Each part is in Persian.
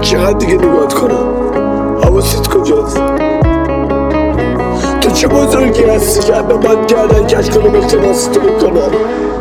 چقدر دیگه نگات کنم؟ حواست کجاست؟ تو چه بزرگی هستی که به من گردن کش کنه به شناسی تو بکنم؟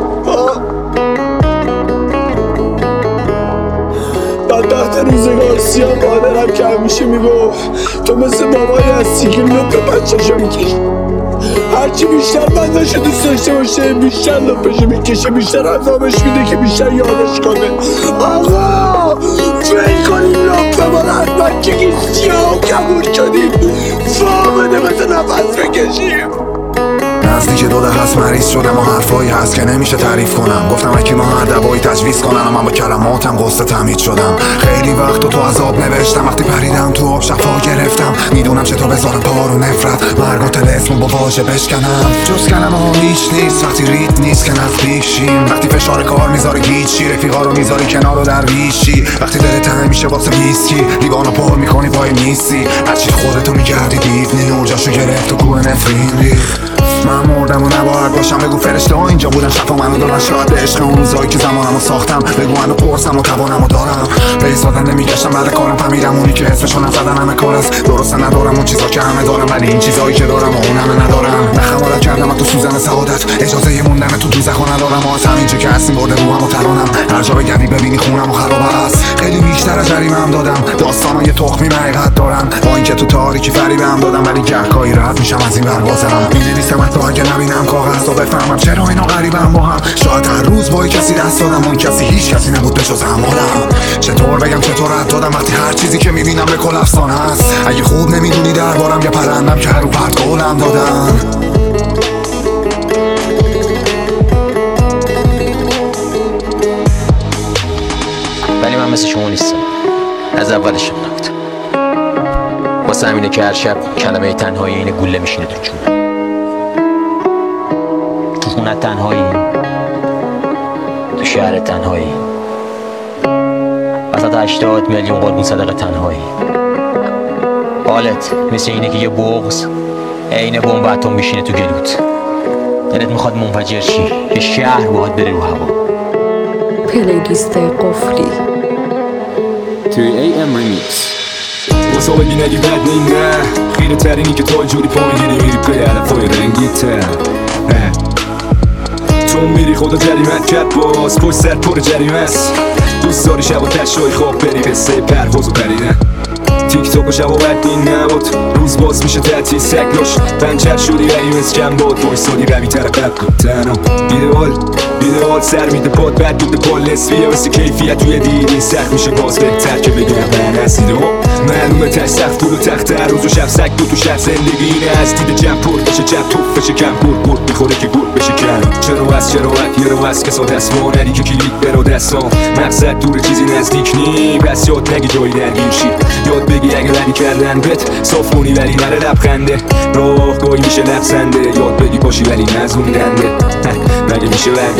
بدبخت روزگار سیاه مادرم که همیشه میگفت تو مثل بابایی هستی که لپ بچه‌شو میکشی، هرچی بیشتر بندشو دوست داشته باشه بیشتر لپشو میکشه، بیشتر عذابش میده که بیشتر یادش کنه. آقا فیل کنیم لپ ما رو حتما که سیاه و کبور شدیم، فامده مثل نفس بکشیم. نزدیک دوده هست مریض شدم و حرفایی هست که نمیشه تعریف کنم. گفتم اکی ما هر دوایی تجویز کنن و من با کلماتم قصه تمهید شدم. خیلی وقت تو عذاب نوشتم، وقتی پریدم تو آب شفا گرفتم. میدونم چطور بذارم پارو نفرت مرگ و طلسم با واژه بشکنم. جز کلمه ها هیچ نیست وقتی ریت نیست که نزدیک شیم. وقتی فشار کار میذاری گیچی، رفیقا رو میذاری کنار و درویشی. وقتی دلت تنگ میشه واسه ویسکی، لیوانو پر میکنی پای نیستی. هرچی خودتو میگردی دیوونی، نورجاشو گرفت و کوه نفرین ریخت. من مردم و نباید باشم، بگو فرشته ها اینجا بودن شفا منو دادن. شاید به عشق اون روزایی که زمانمو ساختم، بگو منو پرسم و توانمو دارم. به ایستادن نمیگشتم بعد کارم، فهمیدم اونی که حسشو نزدن همه کار است. درسته ندارم اون چیزا که همه دارم، ولی این چیزایی که دارم و اون همه ندارم. نخمالت کردم تو سوزن سعادت، اجازه موندن تو دوزخو ندارم. از همینجا که هستیم برده روحم و ترانم، هر جا بگردی ببینی خونم و خراب است. خیلی بیشتر از جریمه‌ام دادم، داستانا یه تخمی حقیقت دارن. با اینکه تو تاریکی فریبم دادم، ولی گهگاهی راحت میشم از این بازارم. می‌نویسم حتی اگه نبینم کاغذ تا بفهمم چرا اینا غریبم با هم. شاید هر روز با کسی دست دادم، اون کسی هیچ کسی نبود به جز اعمالم. چطور بگم چطور رد دادم وقتی هر چیزی که میبینم به کل افسانه است. اگه خوب نمیدونی دربارم یا پرندم که هر رو پرد قولم دادم. ولی من مثل شما نیستم، از اولش نبودم. واسه همینه که هر شب کلمه تنهایی این گوله میشینه تو جونم. تو خونه تنهایی، تو شهر تنهایی، وسط 80 میلیون قربون صدقه تنهایی. حالت مثل اینه که یه بغض عین بمب اتم میشینه تو گلوت. دلت میخواد منفجر شی، یه شهر باهات بره رو هوا. پلیلیست قفلی توی AM Remix. واسه بگی نگی بد نه، خیره ترینی که تو جوری پا میگیری میری پی علفای رنگی تر. تو میری خدا جریمت کرد باز، پشت سر پر جریمه است. دوست داری شب و تشایی خواب بری قصه پرواز و پریدن. تیک توک و شب و بدین نبود، روز باز میشه تعطیل سکلاش. پنچر شدی ولی مسکن بود، بایستادی روی طرف تنها. بیدوال سر میده پاد بد بود پال نصفیه، واسه کیفیت توی دیدین سخت میشه باز بهتر که بگم من هستید و معلومه تش سخت بود و تخت هر روز و شب سک بود تو شب زندگی اینه از دید جمع پر بشه جب توف بشه کم گرد میخوره که گرد بشه کم. چرا یه رو از کسا دست مانری که کلیک برا دستان مقصد دور چیزی نزدیک نی. بس یاد نگی جایی درگیر شی، یاد بگی اگه ولی کردن بت صاف کنی ولی نره لبخنده. راهگاهی میشه لبسنده، یاد بگی باشی ولی نزوندنده. مگه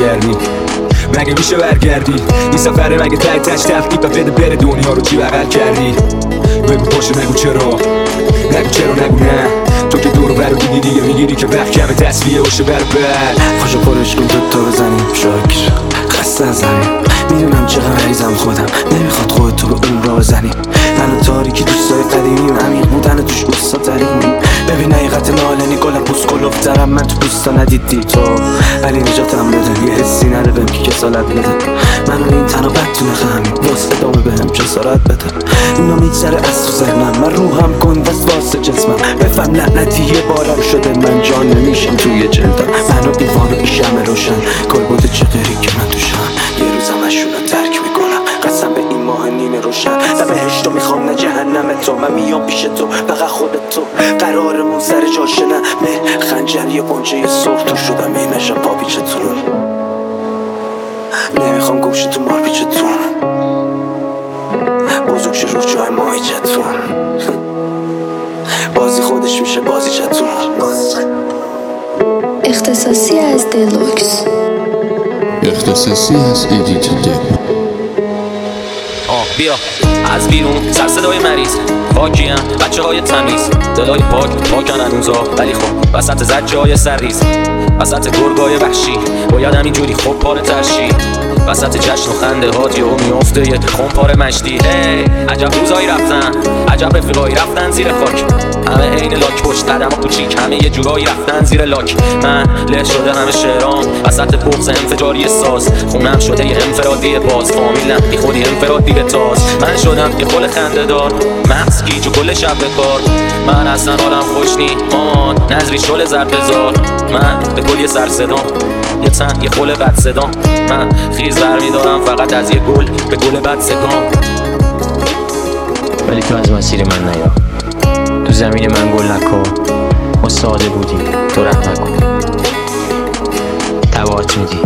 میشه برگردی این سفره؟ مگه تای تش تفکیب و بده بره دنیا رو چی بغل کردی؟ بگو باشه نگو چرا نه. تو که دورو برو دیدی دیگه میگیری که وقت کمه تصفیه باشه بر خوشو پرش کن دوتا بزنیم شاکر خسته از همین. میدونم چقدر مریضم خودم، نمیخواد خودتو به اون را بزنی. من و تاریکی دوستای قدیمیم، عمیق بودن توش اوستا ترینیم. ببین حقیقت نالنی گلم پوست کلوفترم، من تو پوستا ندیدی تو، ولی نجاتم بده. یه حسی نره بهم که کسالت بده. من این تنها بد تو نخمی واسه ادامه بهم جسارت بده. اینا میگذره از تو ذهنم، من روحم گندست واسه جسمم. بفهم لعنتی یه بارم شده من جان نمیشم توی جلدم. من و ایوان و شمع روشن کل بوده چه غیری که من توشم. یه روز همشون رو ترک میکنم، قسم به این ماه نیمه روشن. نه بهشتو میخوام نه جهنم تو، من میام پیش تو فقط خودت تو. قرارمون سر جاشه نه مه خنجر یه قنچه سرخ تو شدم این نشم پا پیچتون. نمیخوام گوشتون مار پیچتون، بزرگ شه رو جای ماهیچتون. بازی خودش میشه بازی چتون. اختصاصی از دلوکس، اختصاصی از ایدیت دل. بیا از بیرون سر صدای مریض پاکیم بچه های تمیز، دلای پاکن هنوزا، ولی خب وسط زجای سرریز، وسط گرگای وحشی باید همینجوری خب پاره ترشی. وسط جشن و خنده هات یهو میفته یه خونپاره مشتی. هی عجب روزایی رفتن، عجب رفیقایی رفتن زیر خاک. همه عین لاک پشت قدم و کوچیک، همه یه جورایی رفتن زیر لاک. من له شده همه شعرام وسط بغض انفجاری ساز. خونم شده یه انفرادی باز، فامیلم بی خودی انفرادی تاز. من شدم یه خل خنده دار، مغز گیج و کل شب بکار. من اصلا حالم خوش نی مامان، نظری شل زربزار. من به کل یه سر صدام، یه تن یه خل بد صدام. من خیز برمیدارم فقط از یه گل به گل بد سگام. ولی تو از مسیر من نیا، تو زمین من گل نکن. ما ساده بودیم تو رحم نکن، تباهت میدی.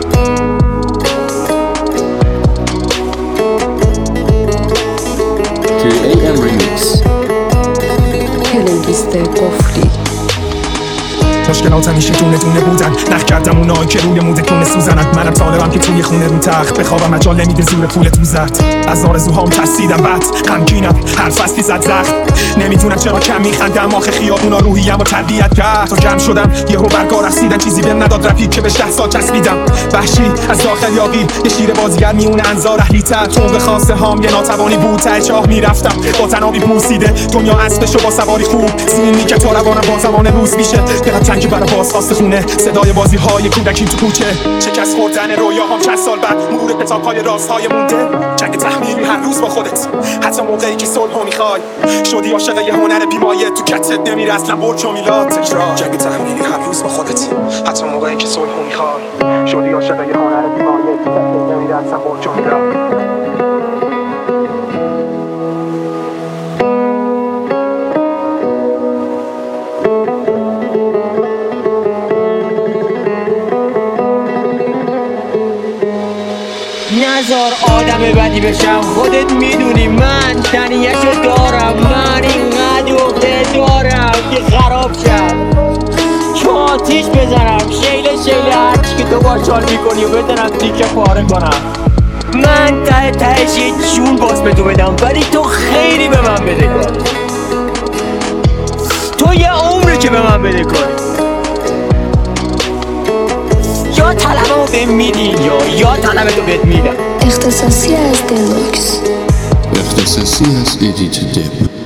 توی AM Remix پلیلیست قفلی. مشکلات همیشه دونه دونه بودن، نخ کردم اونایی که روی موده کونه سوزنن. منم طالبم که توی خونه رو تخت بخوابم، مجال نمیده زور پول تو زد. از آرزوهام ترسیدم، بد غمگینم، هر فصلی زد زخم. نمیدونم چرا کم میخندم، آخه خیابونا روحیم رو تربیت کرد. تا جمع شدم یهو برگا رسیدن، چیزی بهم نداد رفیق که بهش 10 سال چسبیدم. وحشی از داخل یاقی یه شیر بازیگر میونه انزار اهلی‌تر. تو به خواسته هام یه ناتوانی بود، ته چاه میرفتم با تنابی بوسیده. دنیا اسبشو با سواری خوب سینی که تو روانم با زمان روز میشه. دلم تنگی برای بازخواست خونه، صدای بازی های کودکیم تو کوچه. شکست خوردن رویاهام چند سال بعد، مرور کتاب‌های رازهای مونده. جنگ تحمیلی هر روز با خودت، حتی موقعی که صلحو میخوای. شدی عاشق یه هنر بیمایه، تو کتت نمیره اصلا برج و میلاد. تکرار جنگ تحمیلی هر روز با خودت، حتی موقعی که صلحو میخوای. شدی عاشق یه هنر بیمایه، تو کتت نمیره اصلا برج و میلاد. نزار آدم بدی بشم، خودت میدونی من تنیشو دارم. من اینقدر عقده دارم که خراب شم، که آتیش بزنم شیله هرچی که تو باشال میکنی و بزنم تیکه پاره کنم. من تهش یه جون باز به تو بدم، ولی تو خیلی به من بده کن. تو یه عمری که به من بده کن. یا طلبمو بهم میدی یا طلبتو بهت میدم. اختصاصی از دلوکس. اختصاصی از ایدیت دپ.